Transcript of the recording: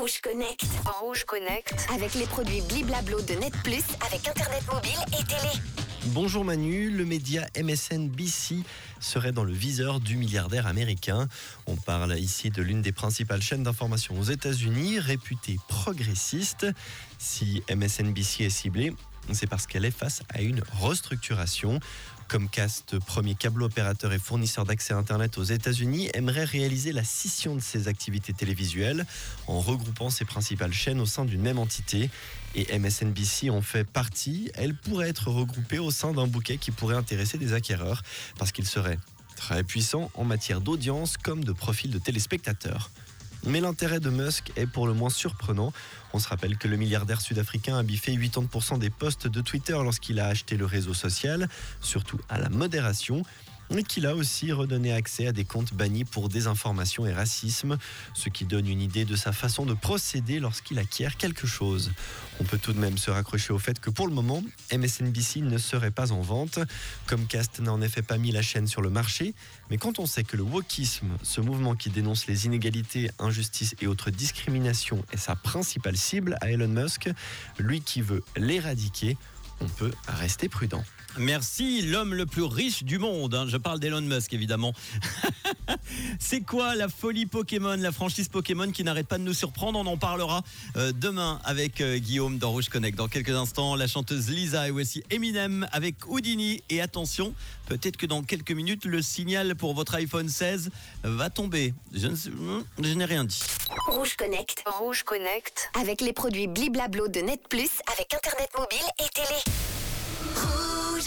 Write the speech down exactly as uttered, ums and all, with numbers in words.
Rouge Connect. Rouge Connect. Avec les produits Bliblablo de Net Plus, avec Internet mobile et télé. Bonjour Manu, le média M S N B C serait dans le viseur du milliardaire américain. On parle ici de l'une des principales chaînes d'information aux États-Unis, réputée progressiste. Si M S N B C est ciblée, c'est parce qu'elle est face à une restructuration. Comcast, premier câble-opérateur et fournisseur d'accès Internet aux États-Unis, aimerait réaliser la scission de ses activités télévisuelles en regroupant ses principales chaînes au sein d'une même entité. Et M S N B C en fait partie. Elle pourrait être regroupée au sein d'un bouquet qui pourrait intéresser des acquéreurs parce qu'il serait très puissant en matière d'audience comme de profil de téléspectateurs. Mais l'intérêt de Musk est pour le moins surprenant. On se rappelle que le milliardaire sud-africain a biffé quatre-vingt-dix pour cent des posts de Twitter lorsqu'il a acheté le réseau social, surtout à la modération, et qu'il a aussi redonné accès à des comptes bannis pour désinformation et racisme, ce qui donne une idée de sa façon de procéder lorsqu'il acquiert quelque chose. On peut tout de même se raccrocher au fait que pour le moment, M S N B C ne serait pas en vente. Comcast n'a en effet pas mis la chaîne sur le marché, mais quand on sait que le wokisme, ce mouvement qui dénonce les inégalités, injustices et autres discriminations, est sa principale cible à Elon Musk, lui qui veut l'éradiquer, on peut rester prudent. Merci, l'homme le plus riche du monde. Hein. Je parle d'Elon Musk, évidemment. C'est quoi la folie Pokémon, la franchise Pokémon qui n'arrête pas de nous surprendre? On en parlera euh, demain avec euh, Guillaume dans Rouge Connect. Dans quelques instants, la chanteuse Lisa et aussi Eminem avec Houdini. Et attention, peut-être que dans quelques minutes, le signal pour votre iPhone seize va tomber. Je, ne sais, je n'ai rien dit. Rouge Connect. Rouge Connect. Avec les produits Bliblablo de Net Plus, avec Internet mobile et télé. Rouge.